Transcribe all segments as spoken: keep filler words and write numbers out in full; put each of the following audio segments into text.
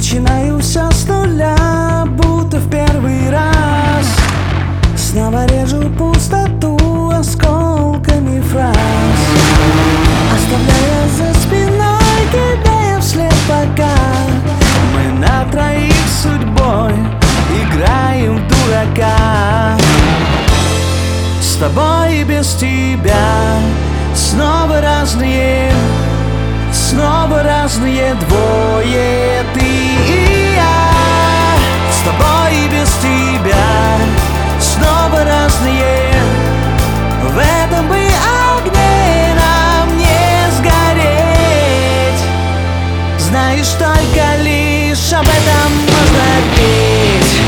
Начинаю все с нуля, будто в первый раз. Снова режу пустоту осколками фраз, оставляя за спиной, кидая вслед пока. Мы на троих с судьбой играем в дурака. С тобой и без тебя снова разные, снова разные двое, ты и я. С тобой и без тебя снова разные, в этом бы огне нам не сгореть. Знаешь, только лишь об этом можно петь.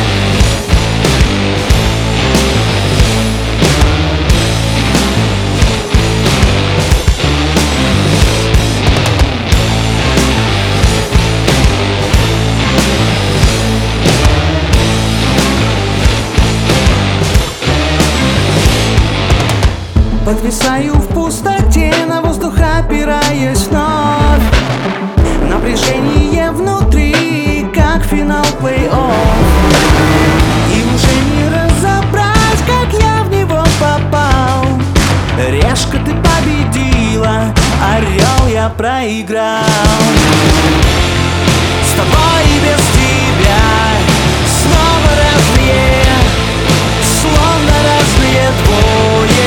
Подвисаю в пустоте, на воздух опираясь вновь. Напряжение внутри, как финал плей-офф. И уже не разобрать, как я в него попал. Решка ты победила, орел я проиграл. С тобой и без тебя снова разные, словно разные двое.